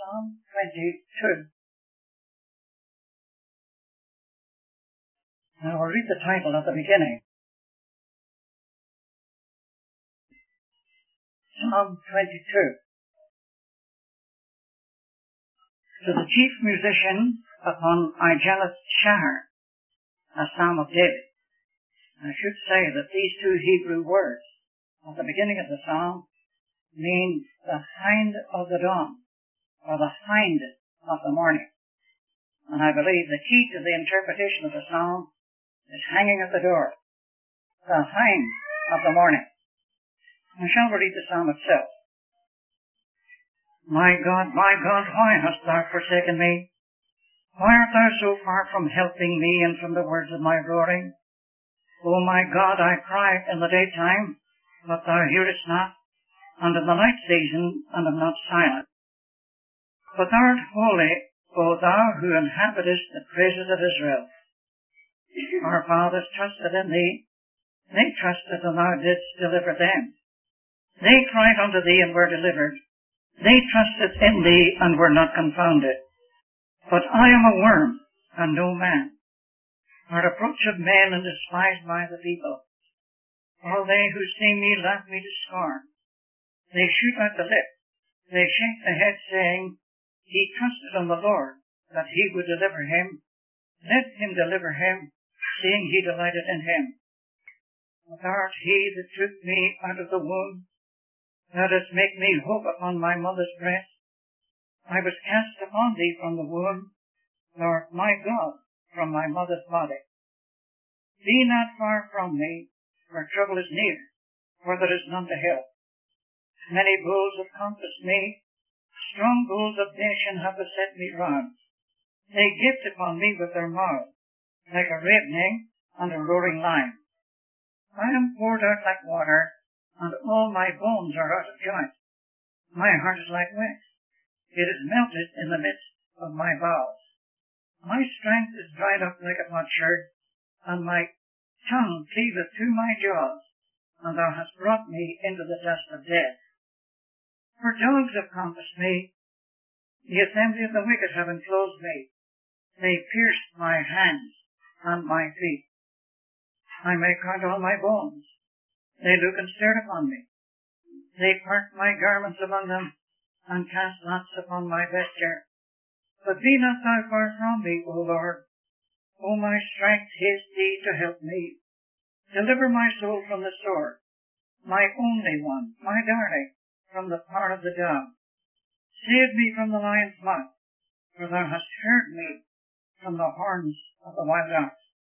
Psalm 22. Now we'll read the title at the beginning. Psalm 22. To the chief musician upon Igeleth Shahar, a psalm of David. I should say that these two Hebrew words at the beginning of the psalm mean the hind of the dawn, or the hind of the morning. And I believe the key to the interpretation of the psalm is hanging at the door, the hind of the morning. And shall we read the psalm itself? My God, why hast thou forsaken me? Why art thou so far from helping me and from the words of my roaring? O my God, I cry in the daytime, but thou hearest not, and in the night season, and am not silent. But thou art holy, O thou who inhabitest the praises of Israel. Our fathers trusted in thee. They trusted, and thou didst deliver them. They cried unto thee, and were delivered. They trusted in thee, and were not confounded. But I am a worm, and no man, a reproach of men, and despised by the people. All they who see me laugh me to scorn. They shoot out the lip. They shake the head, saying, He trusted on the Lord, that he would deliver him. Let him deliver him, seeing he delighted in him. But thou art he that took me out of the womb. Thou didst make me hope upon my mother's breast. I was cast upon thee from the womb. Thou art my God from my mother's body. Be not far from me, for trouble is near, for there is none to help. Many bulls have compassed me. Strong bulls of nation have beset me round. They gaped upon me with their mouths, like a ravening and a roaring lion. I am poured out like water, and all my bones are out of joint. My heart is like wax. It is melted in the midst of my bowels. My strength is dried up like a potsherd, and my tongue cleaveth to my jaws, and thou hast brought me into the dust of death. For dogs have compassed me. The assembly of the wicked have enclosed me. They pierced my hands and my feet. I may count all my bones. They look and stare upon me. They part my garments among them, and cast lots upon my vesture. But be not thou far from me, O Lord. O my strength, haste thee to help me. Deliver my soul from the sword, my only one, my darling, from the power of the dog. Save me from the lion's mouth, for thou hast heard me from the horns of the wild ox.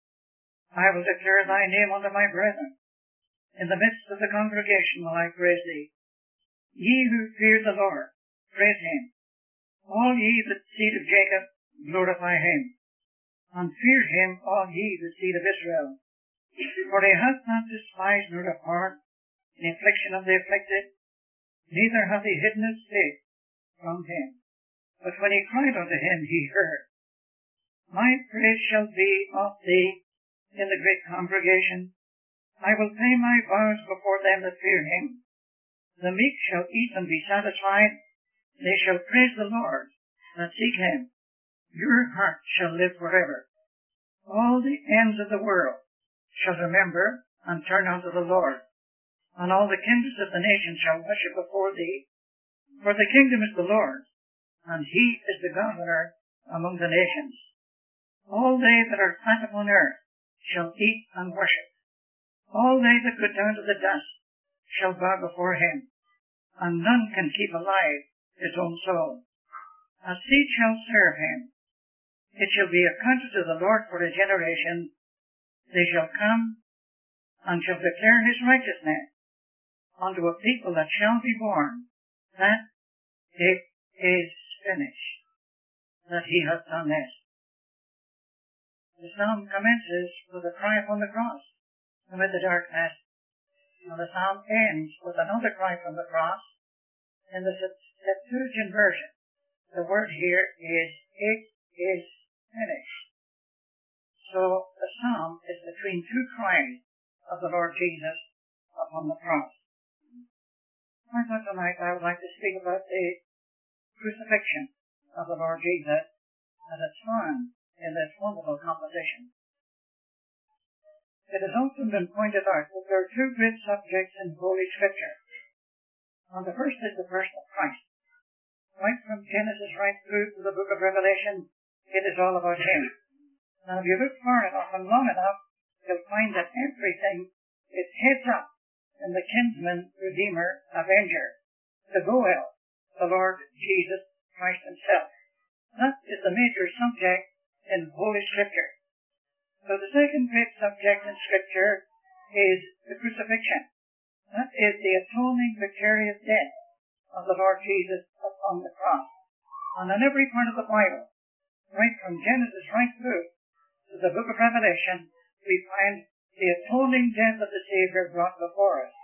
I will declare thy name unto my brethren. In the midst of the congregation will I praise thee. Ye who fear the Lord, praise him. All ye the seed of Jacob, glorify him. And fear him, all ye the seed of Israel. For he hath not despised nor abhorred the affliction of the afflicted, neither hath he hidden his face from him. But when he cried unto him, he heard. My praise shall be of thee in the great congregation. I will pay my vows before them that fear him. The meek shall eat and be satisfied. They shall praise the Lord that seek him. Your heart shall live forever. All the ends of the world shall remember and turn unto the Lord, and all the kindreds of the nations shall worship before thee. For the kingdom is the Lord's, and he is the governor among the nations. All they that are fat upon earth shall eat and worship. All they that go down to the dust shall bow before him, and none can keep alive his own soul. A seed shall serve him. It shall be accounted to the Lord for a generation. They shall come and shall declare his righteousness unto a people that shall be born, that it is finished, that he hath done this. The psalm commences with a cry upon the cross amid the darkness, and the psalm ends with another cry from the cross. In the Septuagint version, the word here is, it is finished. So the psalm is between two cries of the Lord Jesus upon the cross. I thought tonight I would like to speak about the crucifixion of the Lord Jesus as it's found in this wonderful composition. It has often been pointed out that there are two great subjects in Holy Scripture. And the first is the person of Christ. Right from Genesis right through to the book of Revelation, it is all about Him. Now if you look far enough and long enough, you'll find that everything is heads up in the kinsman, redeemer, avenger, the Goel, the Lord Jesus Christ Himself. That is the major subject in Holy Scripture. So the second great subject in Scripture is the crucifixion. That is the atoning vicarious death of the Lord Jesus upon the cross. And in every part of the Bible, right from Genesis right through to the book of Revelation, we find the atoning death of the Savior brought before us.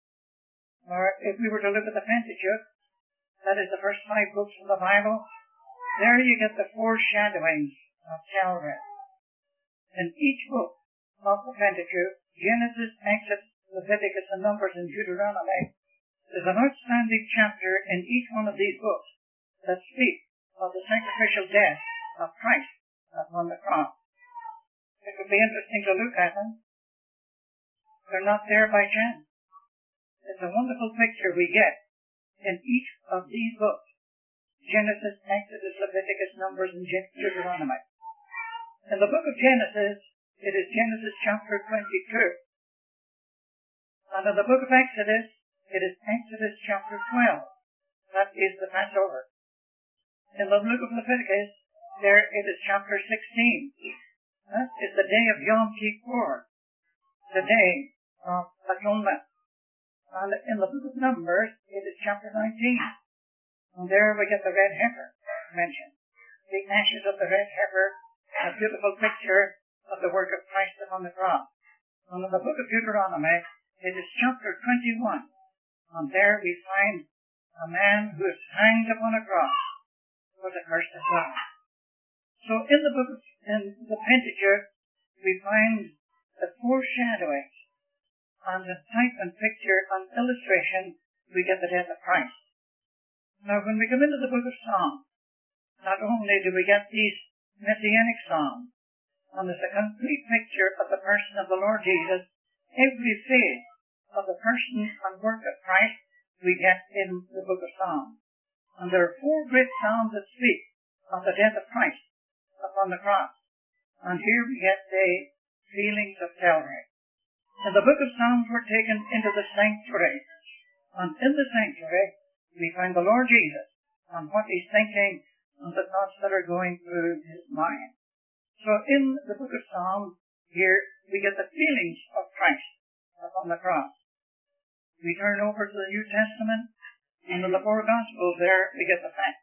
Or if we were to look at the Pentateuch, that is the first 5 books of the Bible, there you get the foreshadowings of Calvary. In each book of the Pentateuch, Genesis, Exodus, Leviticus, and Numbers, and Deuteronomy, there's an outstanding chapter in each one of these books that speaks of the sacrificial death of Christ upon the cross. It would be interesting to look at them. They're not there by chance. It's a wonderful picture we get in each of these books. Genesis, Exodus, Leviticus, Numbers, and Deuteronomy. In the book of Genesis, it is Genesis chapter 22. And in the book of Exodus, it is Exodus chapter 12. That is the Passover. In the book of Leviticus, there it is chapter 16. That is the day of Yom Kippur, the day of atonement. And in the book of Numbers, it is chapter 19. And there we get the red heifer mentioned. The ashes of the red heifer, a beautiful picture of the work of Christ upon the cross. And in the book of Deuteronomy, it is chapter 21. And there we find a man who is hanged upon a cross for the curse of God. So in the Pentateuch, we find the foreshadowing and the type and picture and illustration, we get the death of Christ. Now when we come into the book of Psalms, not only do we get these messianic psalms, and there's a complete picture of the person of the Lord Jesus, every phase of the person and work of Christ we get in the book of Psalms. And there are 4 great psalms that speak of the death of Christ upon the cross. And here we get the feelings of Calvary. In the book of Psalms we're taken into the sanctuary. And in the sanctuary we find the Lord Jesus and what He's thinking and the thoughts that are going through His mind. So in the book of Psalms, here we get the feelings of Christ upon the cross. We turn over to the New Testament, and in the 4 Gospels there we get the facts.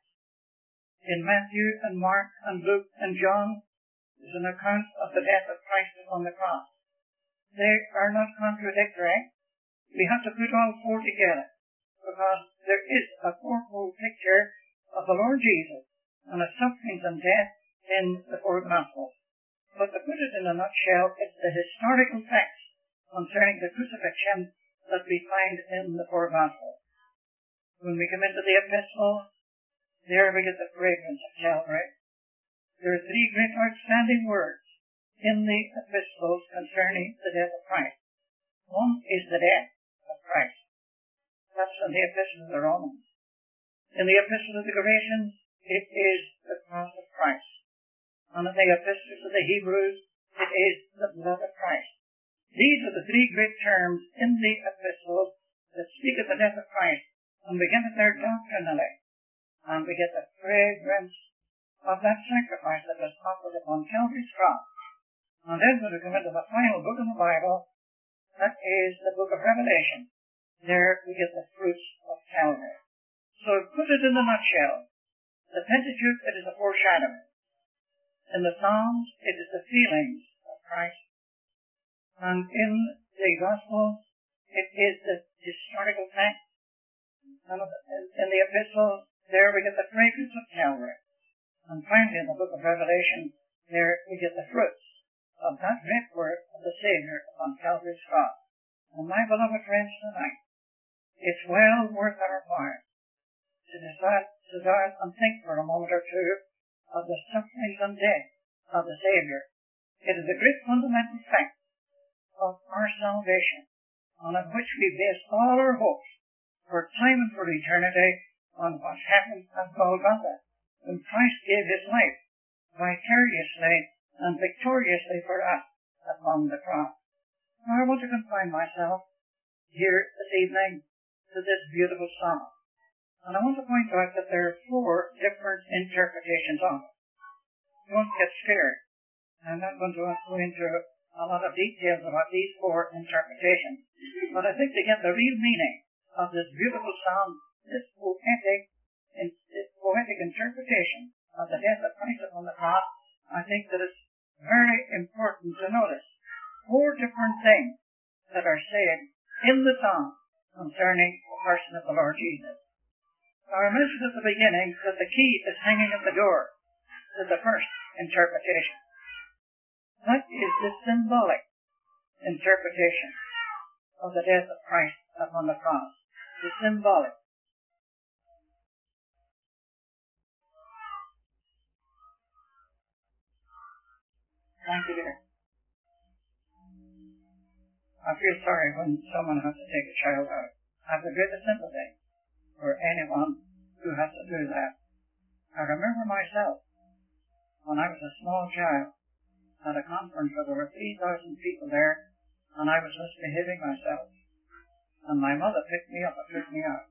In Matthew and Mark and Luke and John is an account of the death of Christ upon the cross. They are not contradictory. We have to put all 4 together, because there is a 4-fold picture of the Lord Jesus and His sufferings and death in the 4 Gospels. But to put it in a nutshell, it's the historical facts concerning the crucifixion that we find in the 4 Gospels. When we come into the epistles, there we get the fragrance of Calvary. There are 3 great outstanding words in the epistles concerning the death of Christ. One is the death of Christ. That's in the epistle of the Romans. In the epistle of the Galatians, it is the cross of Christ. And in the epistles of the Hebrews, it is the blood of Christ. These are the 3 great terms in the epistles that speak of the death of Christ, and we get it there doctrinally. And we get the fragrance of that sacrifice that was offered upon Calvary's cross. And then when we come into the final book of the Bible, that is the book of Revelation. There we get the fruits of Calvary. So to put it in a nutshell, the Pentateuch, it is a foreshadowing. In the Psalms, it is the feelings of Christ. And in the Gospels, it is the historical fact. And in the epistles, there we get the fragrance of Calvary. And finally, in the book of Revelation, there we get the fruits of that great work of the Savior upon Calvary's cross. And my beloved friends tonight, it's well worth our while to to start and think for a moment or two of the sufferings and death of the Saviour. It is a great fundamental fact of our salvation, on which we base all our hopes for time and for eternity on what happened at Golgotha, when Christ gave his life vicariously and victoriously for us upon the cross. Now I want to confine myself here this evening to this beautiful psalm, and I want to point out that there are 4 different interpretations of it. Don't get scared. I'm not going to go into a lot of details about these 4 interpretations, but I think to get the real meaning of this beautiful psalm, this poetic interpretation of the death of Christ upon the cross, I think that it's very important to notice 4 different things that are said in the psalm concerning the person of the Lord Jesus. Now I mentioned at the beginning that the key is hanging at the door to the first interpretation. That is the symbolic interpretation of the death of Christ upon the cross. The symbolic. Thank you, dear. I feel sorry when someone has to take a child out. I have the greatest sympathy for anyone who has to do that. I remember myself, when I was a small child, at a conference where there were 3,000 people there, and I was misbehaving myself. And my mother picked me up and took me out.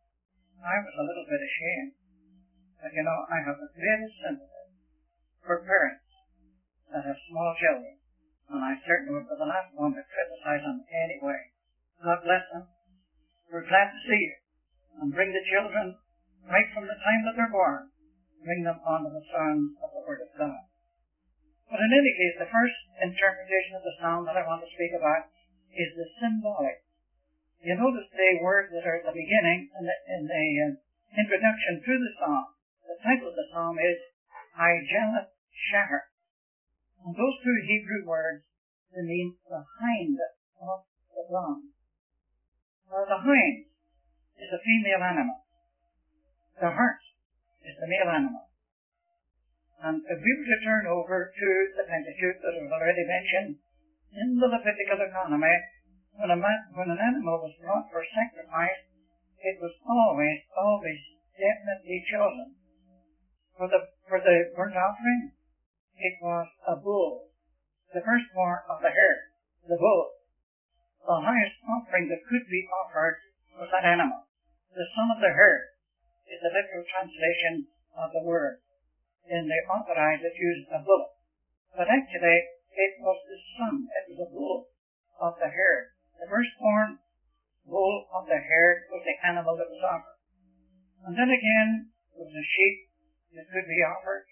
I was a little bit ashamed. But I have the greatest sympathy for parents that have small children, and I certainly would be the last one to criticize them anyway. God bless them. We're glad to see you, and bring the children right from the time that they're born. Bring them onto the sound of the Word of God. But in any case, the first interpretation of the psalm that I want to speak about is the symbolic. You notice the words that are at the beginning in the introduction to the psalm. The title of the psalm is Hijalat Shahar. And those 2 Hebrew words, they mean the hind of the lamb. Now the hind is a female animal. The hart is the male animal. And if we were to turn over to the Pentateuch that was already mentioned in the Levitical economy, when an animal was brought for sacrifice, it was always definitely chosen. For the burnt offering, it was a bull, the firstborn of the herd, the bull. The highest offering that could be offered was that animal. The son of the herd is the literal translation of the word. In the authorized, it used a bullock. But actually, it was the son, it was a bull of the herd. The firstborn bull of the herd was the animal that was offered. And then again, there was a sheep that could be offered,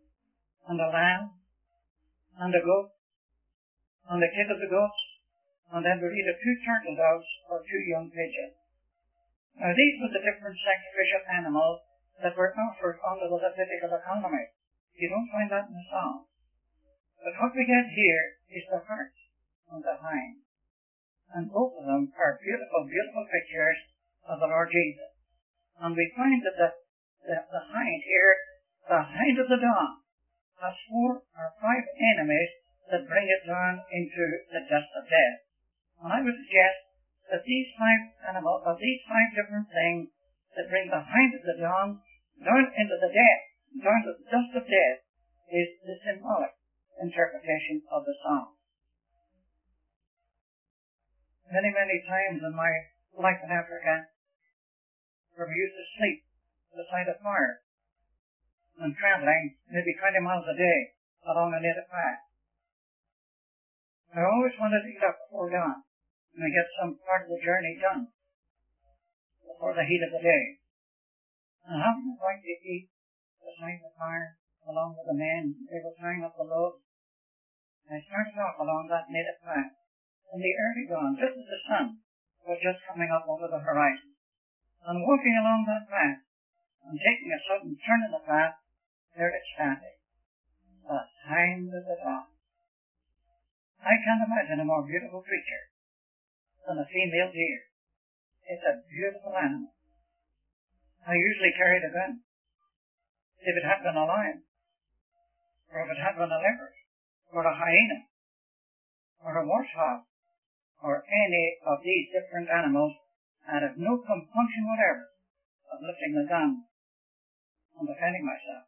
and a lamb, and a goat, and a kid of the goats, and then we read of 2 turtle doves or 2 young pigeons. Now these were the different sacrificial animals that were offered under the Levitical economy. You don't find that in the Psalms. But what we get here is the hart and the hind. And both of them are beautiful, beautiful pictures of the Lord Jesus. And we find that the hind here, the hind of the dawn, has 4 or 5 enemies that bring it down into the dust of death. And I would suggest that these 5 animals, or these 5 different things that bring the hind of the dawn down into the death, down to the dust of death, is the symbolic interpretation of the psalm. Many, many times in my life in Africa, where we used to sleep beside a fire and traveling maybe 20 miles a day along a native path, I always wanted to get up before dawn and get some part of the journey done before the heat of the day. And how was I going to eat beside the fire along with the men? They were tying up the loaves. I started off along that native path in the early dawn, just as the sun was just coming up over the horizon. And walking along that path and taking a sudden turn in the path, there it standing, the hind of the dawn. I can't imagine a more beautiful creature than a female deer. It's a beautiful animal. I usually carried a gun. If it had been a lion, or if it had been a leopard, or a hyena, or a warthog, or any of these different animals, I'd have no compunction whatever of lifting the gun and defending myself.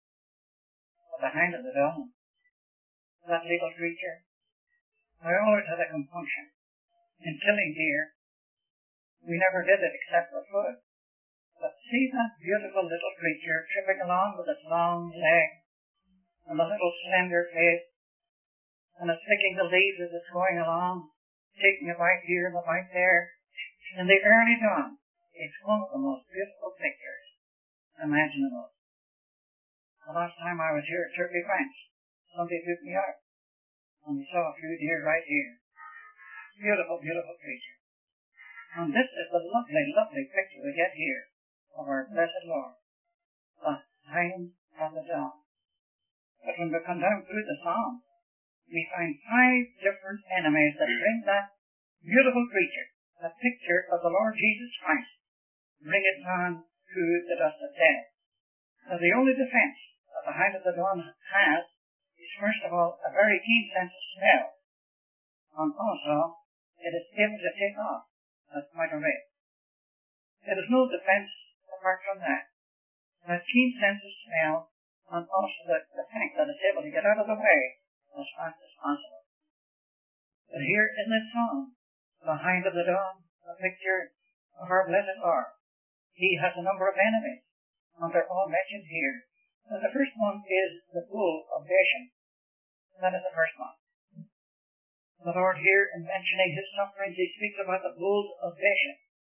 But the Hound of the Dun, that little creature, I always had a compunction. In killing deer, we never did it except for food. But see that beautiful little creature tripping along with its long legs, and the little slender face, and it's picking the leaves as it's going along, taking a bite here and a bite there. In the early dawn, it's one of the most beautiful pictures imaginable. The last time I was here at Turkey Branch, somebody took me out, and we saw a few deer right here. Beautiful, beautiful creature. And this is the lovely, lovely picture we get here of our blessed Lord, the Hound of the Dun. But when we come down through the Psalms, we find 5 different enemies that bring that beautiful creature, the picture of the Lord Jesus Christ, bring it down to the dust of death. Now, the only defense that the Hound of the Dun has is, first of all, a very keen sense of smell, and also it is able to take off at quite a rate. There is no defense apart from that. That keen sense of smell, and also the fact that it's able to get out of the way as fast as possible. But here in this song, the Hound of the Dun, a picture of our blessed Lord, he has a number of enemies, and they're all mentioned here. Now, the first one is the bull of Bashan. That is the first one. The Lord here, in mentioning his sufferings, he speaks about the bulls of Bashan.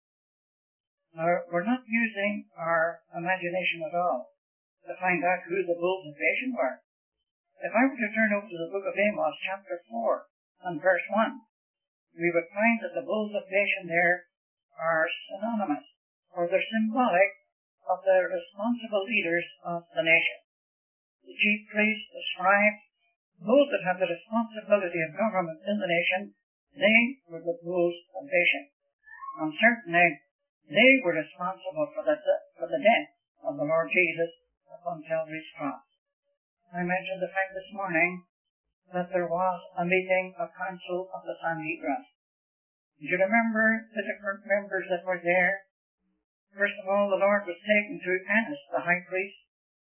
Now, we're not using our imagination at all to find out who the bulls of Bashan were. If I were to turn over to the book of Amos, chapter 4, and verse 1, we would find that the bulls of Bashan there are synonymous, or they're symbolic of the responsible leaders of the nation. The chief priests, the scribes, those that have the responsibility of government in the nation, they were the bulls of Bashan. And certainly, they were responsible for the death of the Lord Jesus upon Calvary's cross. I mentioned the fact this morning that there was a meeting, a council of the Sanhedrin. Do you remember the different members that were there? First of all, the Lord was taken to Annas, the high priest.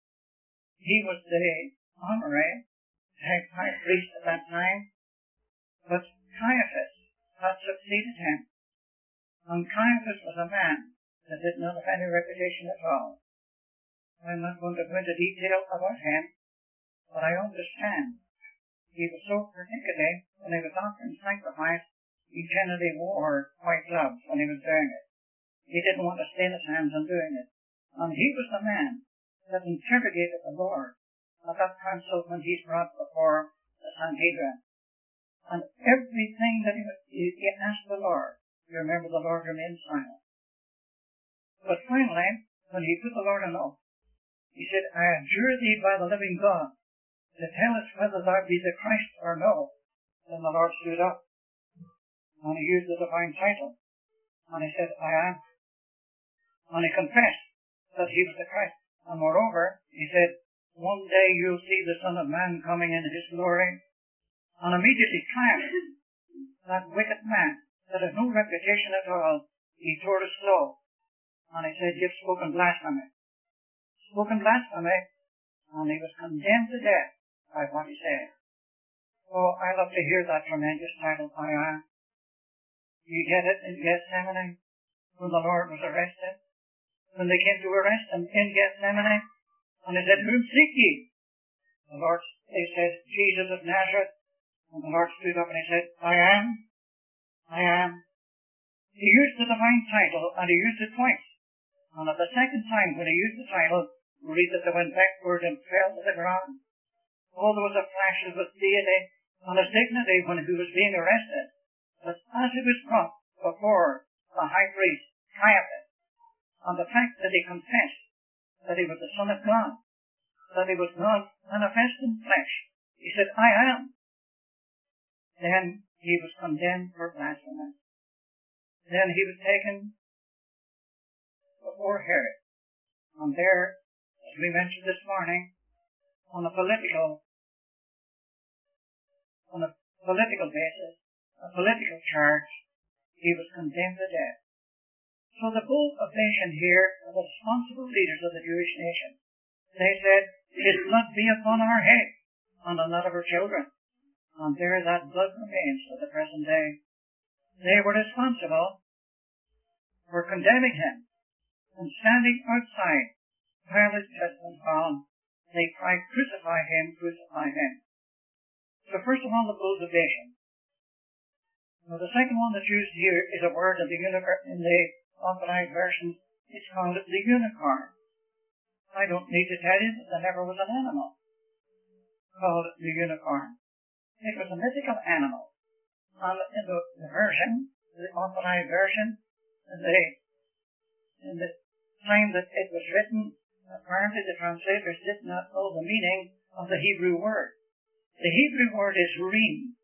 He was the honorary high priest at that time, but Caiaphas had succeeded him. And Caiaphas was a man that did not have any reputation at all. I'm not going to go into detail about him, but I understand he was so particularly, when he was offering sacrifice, he generally wore white gloves when he was doing it. He didn't want to stain his hands on doing it. And he was the man that interrogated the Lord at that council when he's brought before the Sanhedrin. And everything that he asked the Lord, you remember the Lord remained silent. But finally, when he put the Lord on oath, he said, I adjure thee by the living God to tell us whether thou be the Christ or no. Then the Lord stood up, and he used the divine title, and he said, I am. And he confessed that he was the Christ. And moreover, he said, one day you'll see the Son of Man coming in his glory. And immediately Caiaphas, that wicked man, that had no reputation at all, he tore his clothes. And he said, you've spoken blasphemy. Spoken blasphemy, and he was condemned to death by what he said. Oh, I love to hear that tremendous title, I am. You get it in Gethsemane, when the Lord was arrested. When they came to arrest him in Gethsemane, and they said, whom seek ye? The Lord, they said, Jesus of Nazareth. And the Lord stood up and he said, I am. I am. He used the divine title, and he used it twice. And at the second time, when he used the title, we read that they went backward and fell to the ground. Oh, there was a flash of his deity and his dignity when he was being arrested. But as he was brought before the high priest, Caiaphas, and the fact that he confessed that he was the Son of God, that he was God manifest in flesh, he said, I am. Then he was condemned for blasphemy. Then he was taken before Herod. And there, as we mentioned this morning, on a political basis, a political charge, he was condemned to death. So the bull of Bashan here are the responsible leaders of the Jewish nation. They said, his blood be upon our head and on that of our children. And there that blood remains to the present day. They were responsible for condemning him. And standing outside Pilate's judgment hall, they cried, crucify him, crucify him. So first of all, the bulls of Bashan. Now the second one that's used here is a word in the Authorized Version. It's called the unicorn. I don't need to tell you that there never was an animal called the unicorn. It was a mythical animal. And in the version, the Authorized Version, in the time that it was written, apparently the translators did not know the meaning of the Hebrew word. The Hebrew word is reem,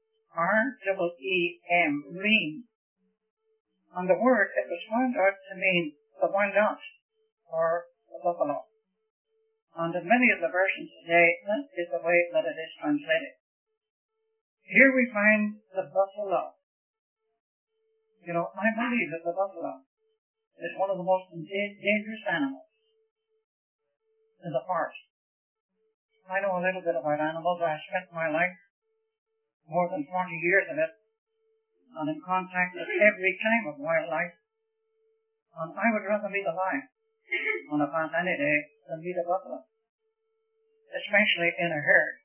R-E-E-M, reem. And the word, it was found out to mean the wild ox, or the buffalo. And in many of the versions today, that is the way that it is translated. Here we find the buffalo. You know, I believe that the buffalo is one of the most dangerous animals in the forest. I know a little bit about animals. I spent my life, more than 40 years of it, and in contact with every kind of wildlife. And I would rather meet a lion on a path any day than meet a buffalo, especially in a herd.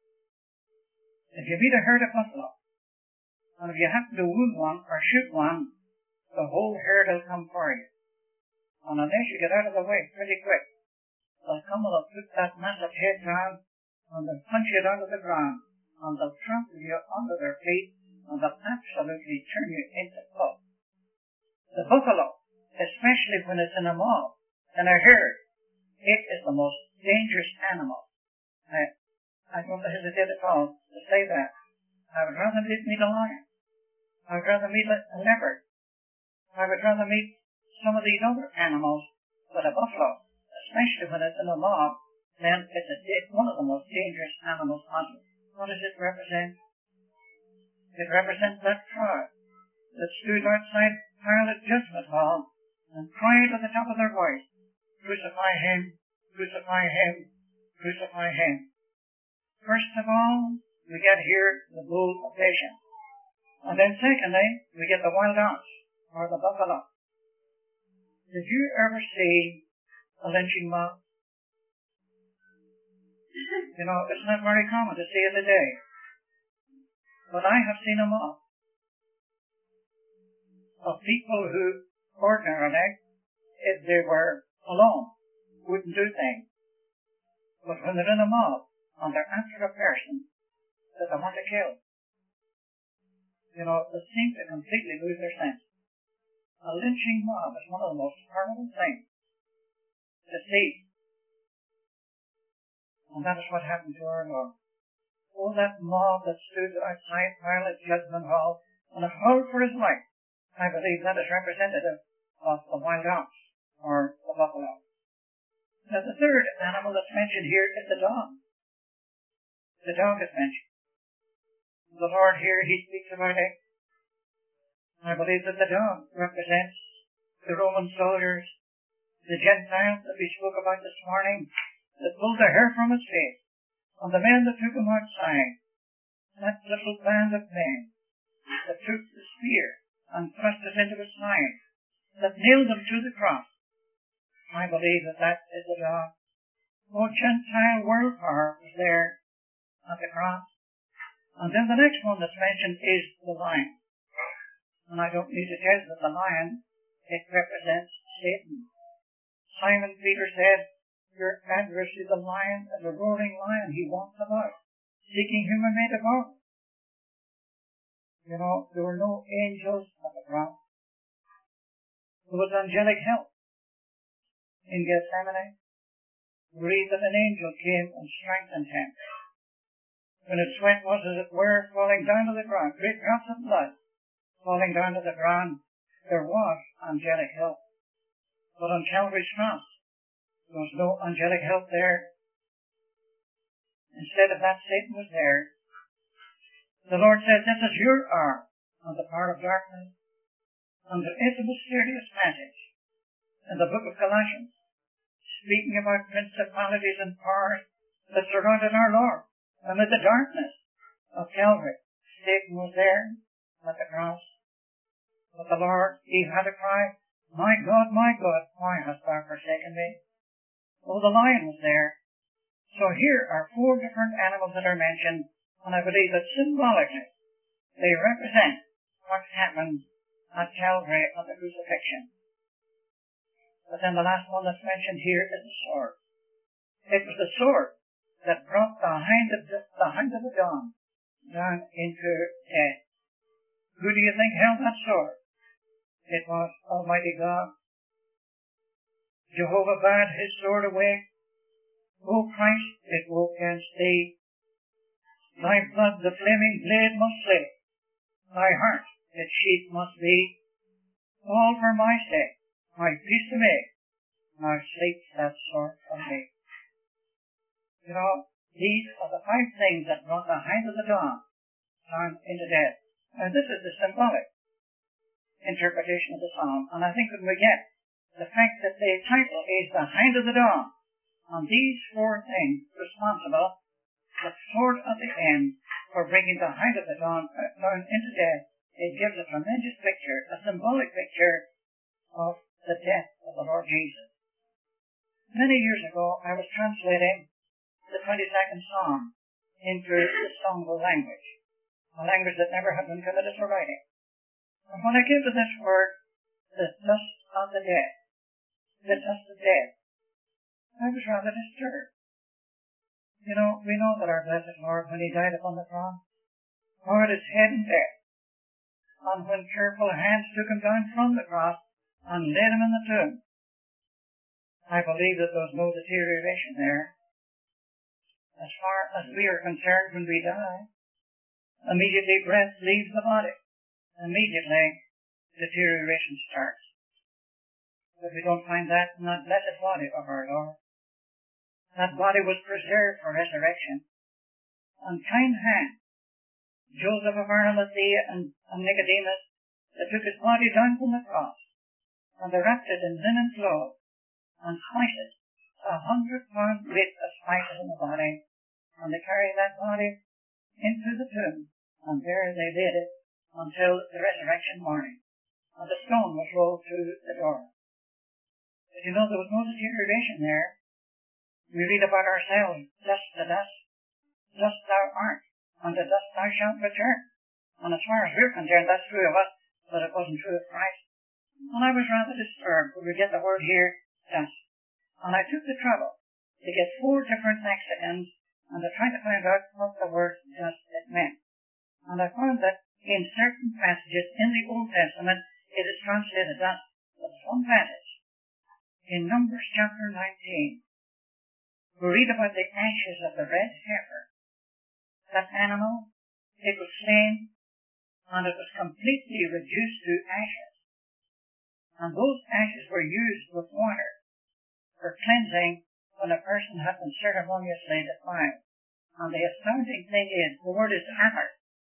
If you meet a herd of buffalo, and if you happen to wound one or shoot one, the whole herd will come for you. And unless you get out of the way pretty quick, they'll come and they'll put that massive head down, and they'll punch you down to the ground, and they'll trample you under their feet, and they'll absolutely turn you into pulp. The buffalo, especially when it's in a mob, in a herd, it is the most dangerous animal. I don't hesitate at all to say that. I would rather meet a lion. I would rather meet a leopard. I would rather meet some of these other animals, but a buffalo, especially when it's in a mob, then it's one of the most dangerous animals possible. What does it represent? It represents that crowd that stood outside Pilate's judgment hall and cried at the top of their voice, crucify him, crucify him, crucify him. First of all, we get here the bull of Bashan. And then secondly, we get the wild ox, or the buffalo. Did you ever see a lynching mob? You know, it's not very common to see it today. But I have seen a mob of people who ordinarily, if they were alone, wouldn't do things. But when they're in a mob, and they're after a person that they want to kill, you know, they seem to completely lose their sense. A lynching mob is one of the most horrible things to see. And that is what happened to our Lord. Oh, that mob that stood outside Pilate's judgment hall and howled for his life. I believe that is representative of the wild ox, or the buffalo. Now, the third animal that's mentioned here is the dog. The dog is mentioned. The Lord here, he speaks about it. I believe that the dog represents the Roman soldiers, the Gentiles that we spoke about this morning, that pulled the hair from his face, and the men that took him outside, that little band of men that took the spear and thrust it into his side, that nailed him to the cross. I believe that that is the dog. Oh, Gentile world power was there at the cross. And then the next one that's mentioned is the lion. And I don't need to tell you that the lion, it represents Satan. Simon Peter said, your adversary, the lion, is a roaring lion. He walks about, seeking whom he may devour. You know, there were no angels at the cross. There was angelic help. In Gethsemane, we read that an angel came and strengthened him. When his sweat was, as it were, falling down to the ground, great drops of blood falling down to the ground, there was angelic help. But on Calvary's cross, There was no angelic help there. Instead of that, Satan was there. The Lord said, this is your hour on the power of darkness. And there is a mysterious passage in the book of Colossians, speaking about principalities and powers that surrounded our Lord amid the darkness of Calvary. Satan was there at the cross. But the Lord, he had a cry, my God, why hast thou forsaken me? Oh, the lion was there. So here are 4 different animals that are mentioned, and I believe that symbolically they represent what happened at Calvary at the crucifixion. But then the last one that's mentioned here is the sword. It was the sword that brought the hind of the dawn down into death. Who do you think held that sword? It was Almighty God. Jehovah bade his sword away. O Christ, it woke against thee. Thy blood the flaming blade must slay. Thy heart its sheath must be. All for my sake, my peace to make. Now sleep that sword from me. You know, these are the 5 things that brought the hind of the dawn down into death. Now this is the symbolic interpretation of the psalm, and I think when we get the fact that the title is the hind of the dawn, and these 4 things responsible, the sword at the end for bringing the hind of the dawn down into death, it gives a tremendous picture, a symbolic picture of the death of the Lord Jesus. Many years ago, I was translating the 22nd Psalm into the Songable language, a language that never had been committed to writing. And when I came to this word, the dust of the dead, the dust of death, I was rather disturbed. You know, we know that our blessed Lord, when he died upon the cross, bowed his head in death, and when careful hands took him down from the cross and laid him in the tomb, I believe that there was no deterioration there. As far as we are concerned, when we die, immediately breath leaves the body. Immediately deterioration starts. But we don't find that in that blessed body of our Lord. That body was preserved for resurrection. And kind hands, Joseph of Arimathea and Nicodemus, they took his body down from the cross, and they wrapped it in linen clothes, and spices, 100-pound weight of spices in the body, and they carried that body into the tomb, and there they laid it until the resurrection morning, and the stone was rolled through the door. But you know, there was no deterioration there. We read about ourselves, dust to dust, dust thou art, and to dust thou shalt return. And as far as we're concerned, that's true of us, but it wasn't true of Christ. And I was rather disturbed when we get the word here, dust. And I took the trouble to get 4 different lexicons and to try to find out what the word dust it meant. And I found that in certain passages in the Old Testament, it is translated dust. But there's one passage in Numbers chapter 19, we read about the ashes of the red heifer. That animal, it was slain, and it was completely reduced to ashes. And those ashes were used with water for cleansing when a person had been ceremoniously defiled. And the astounding thing is, the word is Athar,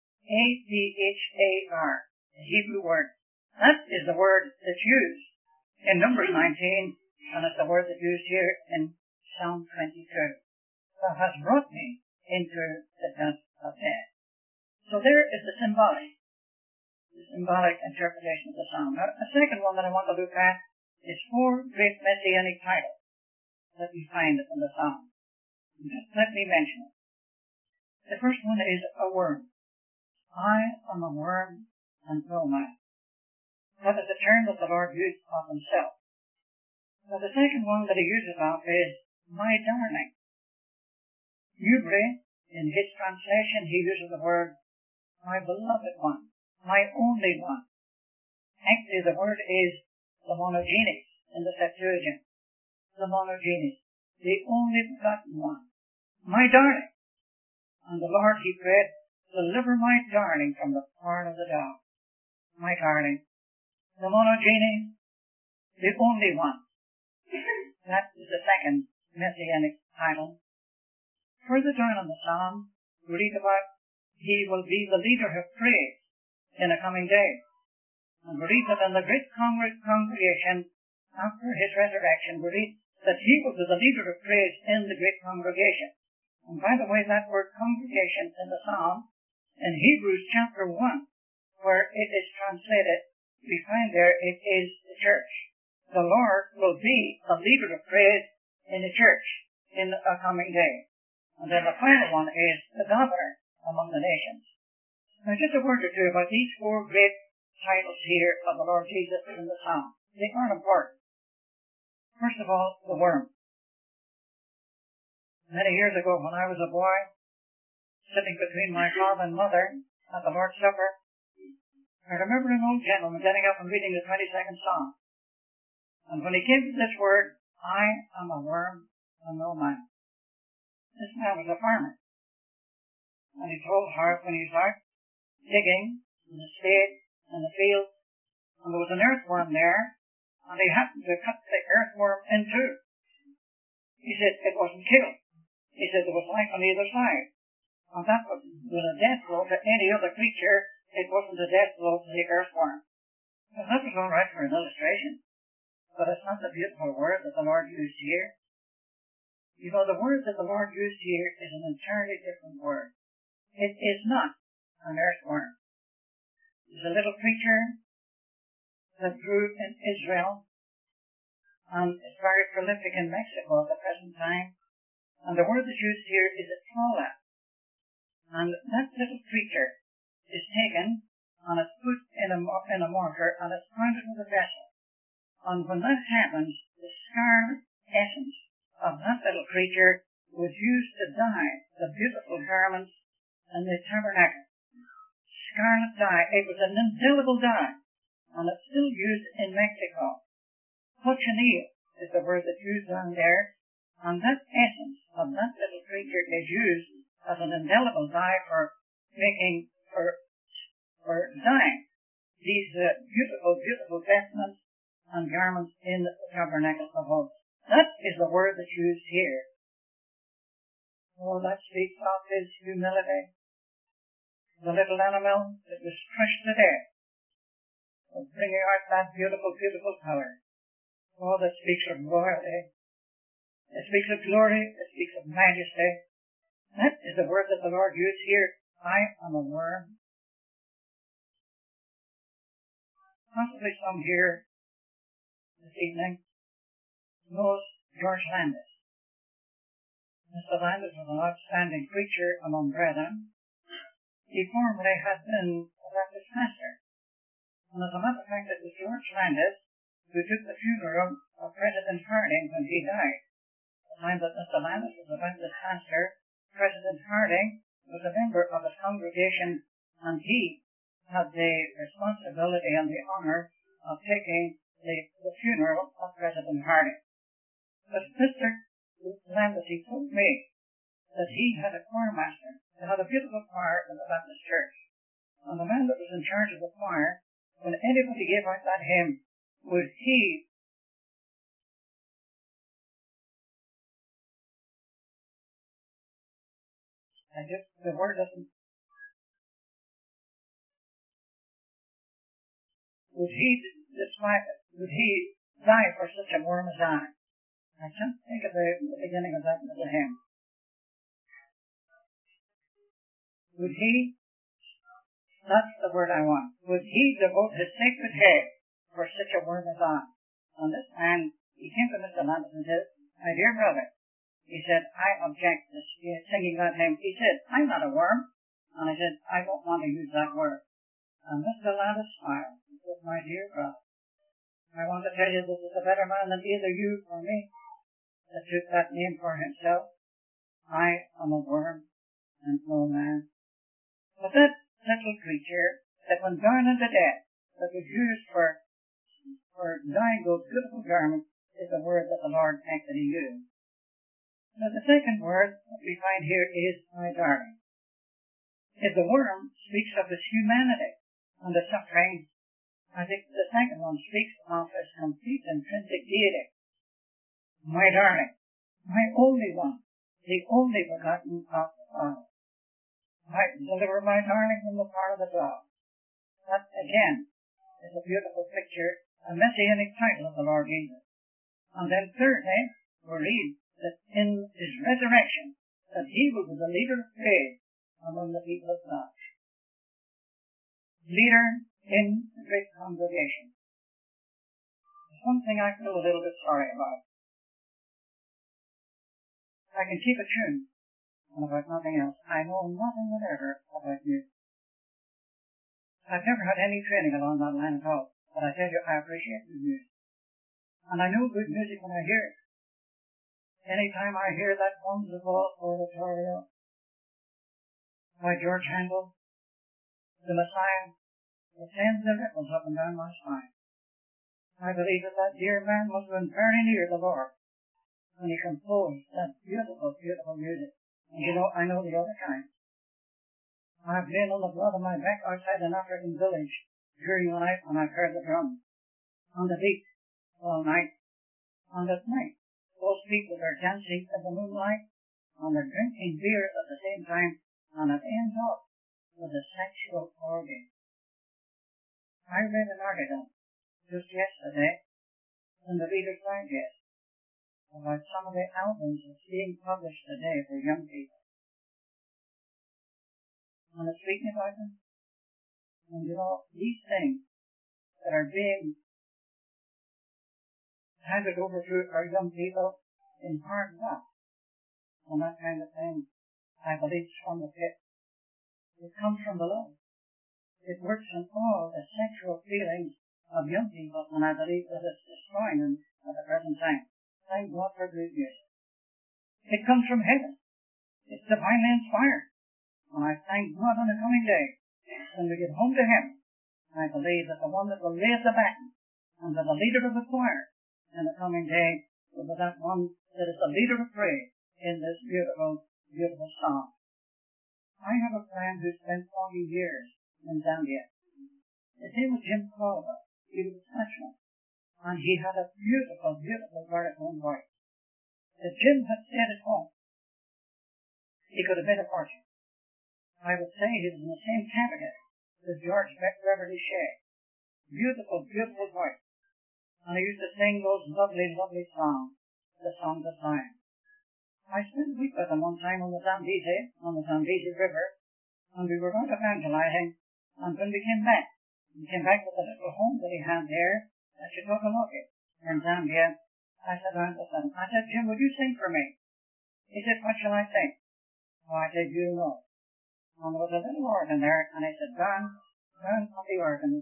A-T-H-A-R, the Hebrew word. That is the word that's used in Numbers 19, and it's the word that's used here in Psalm 22. Thou hast brought me into the dust of death. So there is the symbolic interpretation of the psalm. Now, the second one that I want to look at is 4 great messianic titles that we find in the psalm. Just let me mention it. The first one is a worm. I am a worm and no man. That is the term that the Lord used of himself. Now, the second one that he uses of is my darling. Newbury, in his translation, he uses the word my beloved one, my only one. Actually, the word is the monogenes in the Septuagint. The monogenes, the only begotten one. My darling. And the Lord, he prayed, deliver my darling from the power of the dog. My darling. The monogenes, the only one. That is the second messianic title. Further down in the psalm, we read about he will be the leader of praise in a coming day. And we read that in the great congregation after his resurrection, we read that he will be the leader of praise in the great congregation. And by the way, that word congregation in the psalm, in Hebrews chapter 1, where it is translated, we find there it is the church. The Lord will be the leader of praise in the church in a coming day. And then the final one is the governor among the nations. Now just a word or two about these four great titles here of the Lord Jesus in the psalm. They are important. First of all, the worm. Many years ago when I was a boy, sitting between my father and mother at the Lord's Supper, I remember an old gentleman getting up and reading the 22nd Psalm. And when he came to this word, I am a worm and no man. This man was a farmer. And he told how when he was out digging in the spade in the field, and there was an earthworm there, and he happened to cut the earthworm in two. He said it wasn't killed. He said there was life on either side. And that was a death blow to any other creature. It wasn't a death blow to the earthworm. Well, that was all right for an illustration. But it's not the beautiful word that the Lord used here. You know, the word that the Lord used here is an entirely different word. It is not an earthworm. It's a little creature that grew in Israel and is very prolific in Mexico at the present time. And the word that's used here is a tala. And that little creature is taken and it's put in a mortar and it's pounded with a vessel. And when that happens, the scarlet essence of that little creature was used to dye the beautiful garments in the tabernacle. Scarlet dye. It was an indelible dye, and it's still used in Mexico. Cochineal is the word that's used on there, and that essence of that little creature is used as an indelible dye for dyeing these beautiful, beautiful vestments and garments in the tabernacle of hosts. That is the word that's used here. Oh, that speaks of his humility. The little animal that was crushed to death was bringing out that beautiful, beautiful color. Oh, that speaks of royalty. It speaks of glory. It speaks of majesty. That is the word that the Lord used here. I am a worm. Possibly some here this evening knows George Landis. Mr. Landis was an outstanding preacher among brethren. He formerly had been a Baptist pastor. And as a matter of fact, it was George Landis who took the funeral of President Harding when he died. The time that Mr. Landis was a Baptist pastor, President Harding was a member of his congregation, and he had the responsibility and the honor of taking the funeral of President Harding. But Mr. Landis, he told me that he had a choir master. They had a beautiful choir in the Baptist church. And the man that was in charge of the choir, when anybody gave out that hymn, would he the word doesn't, would he describe it? Would he die for such a worm as I? I can't think of the beginning of that little hymn. Would he, that's the word I want, would he devote his sacred head for such a worm as I? And this man, he came to Mr. Landis and said, my dear brother, he said, I object to singing that hymn. He said, I'm not a worm. And I said, I don't want to use that word. And Mr. Landis smiled and said, my dear brother, I want to tell you this is a better man than either you or me that took that name for himself. I am a worm and no man. But that little creature that went down into death, that was used for dyeing those beautiful garments, is the word that the Lord actually used. Now the second word that we find here is my darling. If the worm speaks of his humanity and the suffering, I think the second one speaks of his complete intrinsic deity. My darling. my only one, the only begotten of the Father, might deliver my darling from the power of the dog. That, again, is a beautiful picture, a messianic title of the Lord Jesus. And then thirdly, we read that in his resurrection, that he will be the leader of praise among the people of God. Leader in the great congregation. There's one thing I feel a little bit sorry about. I can keep a tune, and about nothing else. I know nothing whatever about music. I've never had any training along that line at all, but I tell you, I appreciate good music. And I know good music when I hear it. Any time I hear that wonderful oratorio by George Handel, the Messiah, it sends the ripples up and down my spine. I believe that dear man must have been very near the Lord when he composed that beautiful, beautiful music. And you know, I know the other kind. I've lain on the blood of my back outside an African village during the night when I've heard the drum, on the beat all night, and at night those people are dancing in the moonlight, and they're drinking beer at the same time, and it ends up with a sexual orgy. I read an article just yesterday in the Reader's Digest about some of the albums that's being published today for young people. And it's speaking about them. And you know, these things that are being handed over to our young people in hard luck and that kind of thing, I believe it's from the pit. It comes from below. It works on all the sexual feelings of young people, and I believe that it's destroying them at the present time. Thank God for good music. It comes from heaven. It's divinely inspired. And I thank God on the coming day, when we get home to heaven, I believe that the one that will lay at the baton and be the leader of the choir in the coming day will be that one that is the leader of praise in this beautiful, beautiful song. I have a friend who spent 40 years in Zambia. His name was Jim Caldwell. He was a Dutchman, and he had a beautiful, beautiful baritone voice. If Jim had stayed at home, he could have made a fortune. I would say he was in the same category as George Beverly Shea. Beautiful, beautiful voice. And he used to sing those lovely, lovely songs, the songs of Zion. I spent a week with him one time on the Zambezi River, and we were out evangelizing, and when we came back with the little home that he had there at Chitokamauke in Zambia, I sat down with him. I said, Jim, would you sing for me? He said, what shall I sing? Oh, I said, you know. And there was a little organ there, and I said, down on the organ,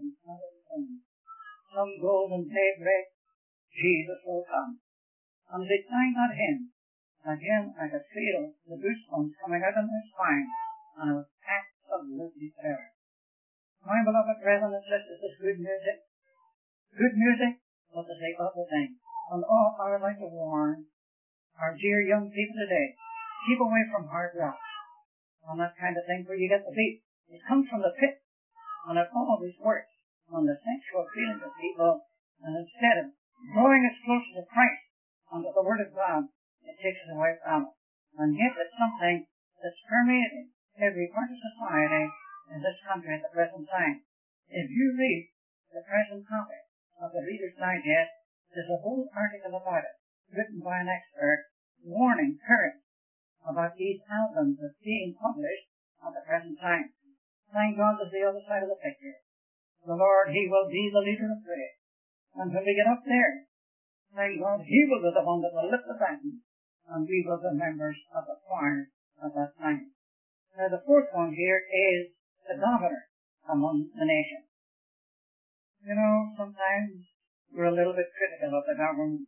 some golden daybreak, Jesus will come. And as they sang that hymn, again I could feel the goosebumps coming out of my spine, and it was absolutely terrible. My beloved brethren and sisters, this good music, but to say other things. And all I would like to warn our dear young people today, keep away from hard rock. On that kind of thing where you get the beat. It comes from the pit, and it always works on the sexual feelings of people, and instead of drawing us closer to Christ and to the Word of God, it takes us away from it. And yet it's something that's permeating every part of society in this country at the present time. If you read the present copy of the Reader's Digest, there's a whole article about it, written by an expert, warning parents about these albums that's being published at the present time. Thank God there's the other side of the picture. The Lord, He will be the leader of praise. And when we get up there, thank God He will be the one that will lift the baton, and we will be members of the choir at that time. Now the fourth one here is the governor among the nation. You know, sometimes we're a little bit critical of the government.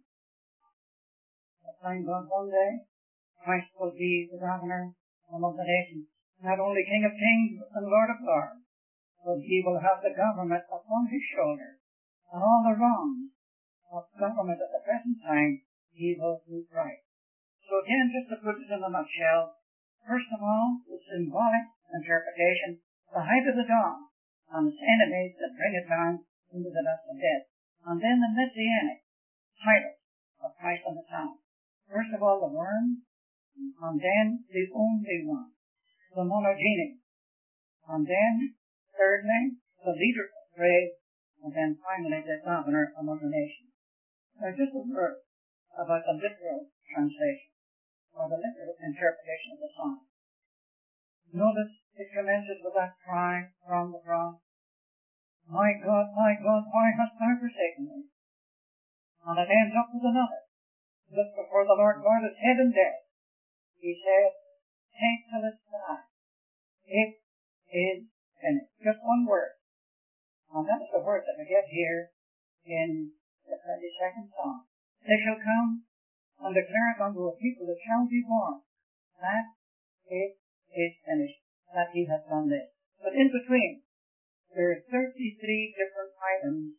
But thank God one day, Christ will be the governor among the nations, not only King of Kings and Lord of Lords, but He will have the government upon His shoulders, and all the wrongs of government at the present time He will do right. So again, just to put it in a nutshell, first of all, the symbolic interpretation, the height of the dawn, and its enemies that bring it down into the dust of death, and then the messianic title of Christ on the town. First of all, the worm, and then the only one, the monogenic, and then, thirdly, the leader of praise, and then finally the governor among the nations. Now, just a word about the literal translation, or the literal interpretation of the psalm. Notice it commences with that cry from the cross, my God, why hast thou forsaken me? And it ends up with another. Just before the Lord bowed his head in death, he said, take till it's done. It is finished. Just one word. And that is the word that we get here in the 22nd Psalm. They shall come and declare it unto a people that shall be born, that it is finished, that he hath done this. But in between, there are 33 different items.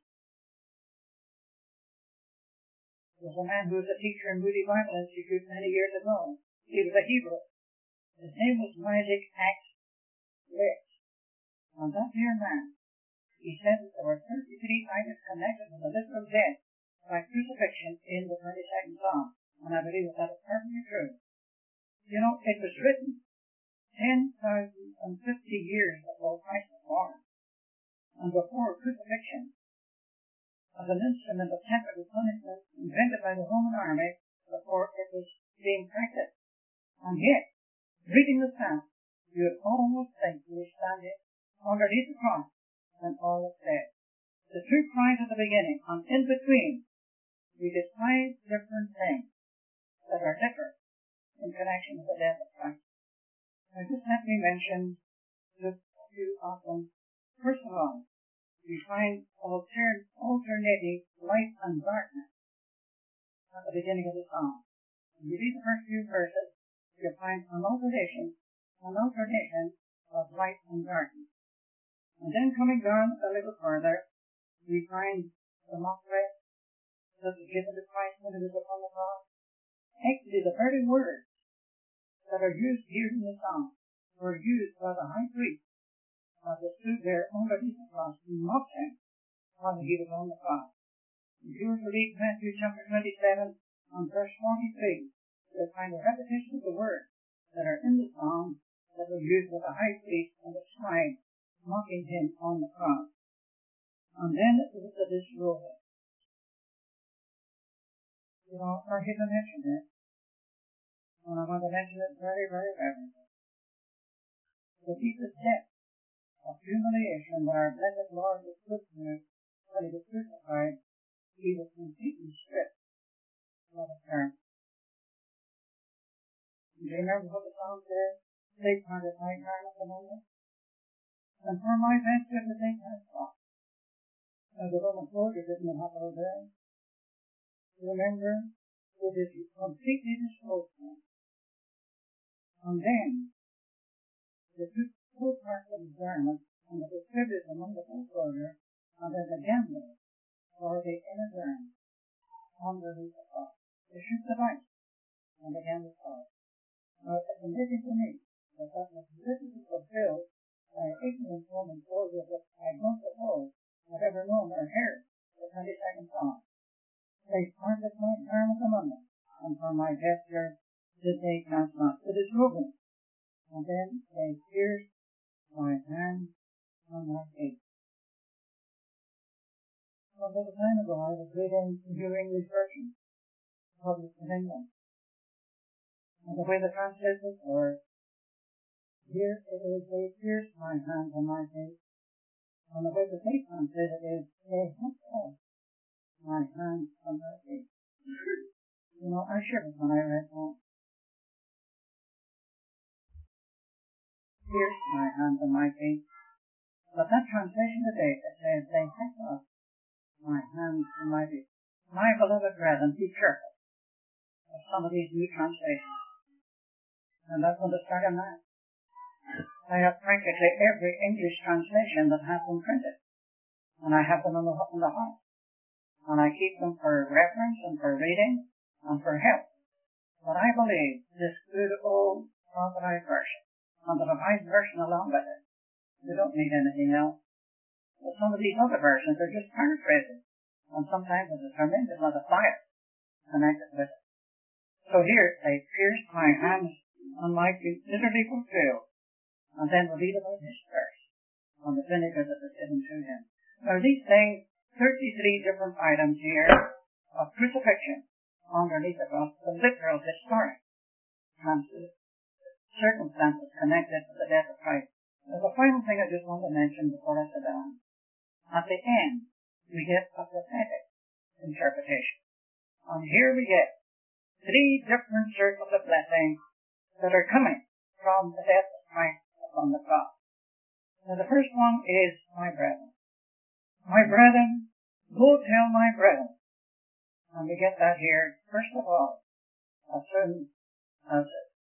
There was a man who was a teacher in Moody Bible Institute many years ago. He was a Hebrew. His name was Isaac Axe Rich. And that dear man, he said that there were 33 items connected with the literal death by crucifixion in the 22nd Psalm. And I believe that is perfectly true. You know, it was written 10,050 years before Christ was born, and before crucifixion, as an instrument of temporal punishment invented by the Roman army before it was being practiced. And yet, reading the Psalm, you would almost think you were standing underneath the cross and all is dead. The two cries at the beginning, and in between, we get 5 different things that are different in connection with the death of Christ. Now, just let me mention just a few of them. First of all, we find alternating light and darkness at the beginning of the psalm. When you read the first few verses, you'll find an alternation of light and darkness. And then coming down a little further, we find the mockery that was given to Christ when he was upon the cross. Actually, the very words that are used here in the psalm were used by the high priest as they stood there underneath the cross and mocked him while he was on the cross. If you were to read Matthew chapter 27 and verse 43, you'll find a repetition of the words that are in the psalm that were used by the high priest and the scribe mocking him on the cross. And then it was the disrobe. You know, I hate to mention this, and I want to mention it very, very reverently. The deepest depth of humiliation that our blessed Lord was put through when he was crucified, he was completely stripped of his garment. Do you remember what the psalm says? They parted my garment among them, and for my vesture the they cast off. Now the Roman soldier didn't have to obey. Remember, it is completely disposed of. And then, they took 2 parts of his garment and they distributed them among the whole soldier, and then the gambler for the inner garment underneath the cross. They shook the dice, and the gambler saw it. Now, it's amazing to me that that was literally fulfilled by an ignorant Roman soldier that I don't suppose had ever known or heard the 22nd Psalm. They parted my garment among them, and for my vesture did they cast off. It is broken. And then they pierced my hands and my feet. A little time ago I was reading the New English Version, published in England. And the way the translators were, here it is, they pierced my hands and my feet. And the way the they translated is, they hacked off my hands and my feet. You know, I shivered when I read that. Pierced my hands and my feet. But that translation today, it says, they hacked off my hands and my feet. My beloved brethren, be careful of some of these new translations. And that's going to start on that. I have practically every English translation that has been printed. And I have them in the house. And I keep them for reference and for reading and for help. But I believe this good old authorized version and the revised version along with it, we don't need anything else. But some of these other versions are just paraphrases. And sometimes there's a tremendous amount of fire connected with it. So here, they pierced my hands and my feet, literally fulfilled. And then we'll read about his thirst on the vinegar that was given to him. Now these things, 33 different items here of crucifixion underneath the cross, the literal historic circumstances connected with the death of Christ. Now the final thing I just want to mention before I sit down. At the end, we get a prophetic interpretation. And here we get 3 different circles of blessing that are coming from the death of Christ upon the cross. Now the first one is, my brethren. My brethren, go tell my brethren. And we get that here, first of all, as soon as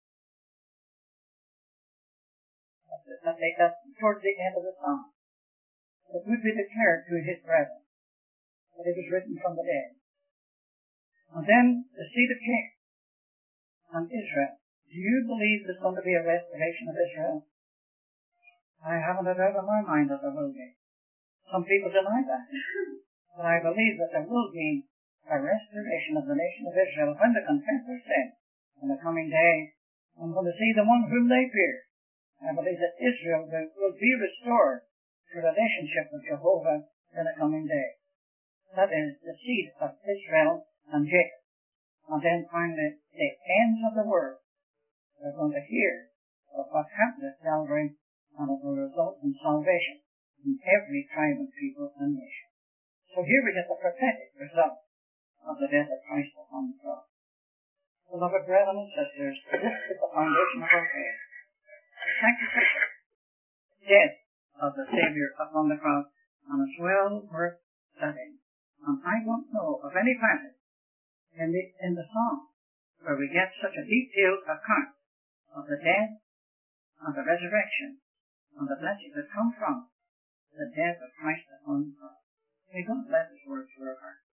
towards the end of the psalm. It would be declared to his brethren that it was written from the dead. And then the seed of Cain and Israel. Do you believe there's going to be a restoration of Israel? I haven't a doubt in my mind that there will be. Some people deny that. But I believe that there will be a restoration of the nation of Israel when they confess their sin in the coming day. I'm going to see the one whom they fear. I believe that Israel will be restored to relationship with Jehovah in the coming day. That is the seed of Israel and Jacob. And then finally, the ends of the world are going to hear of what happened at Calvary, and it will result in salvation in every tribe and people and nation. So here we get the prophetic result of the death of Christ upon the cross. Beloved brethren and sisters, this is the foundation of our faith. The sacrificial death of the Savior upon the cross, and it's well worth studying. And I don't know of any passage in the Psalm where we get such a detailed account of the death and the resurrection and the blessings that come from the death of Christ upon the cross. May God bless his word to our heart.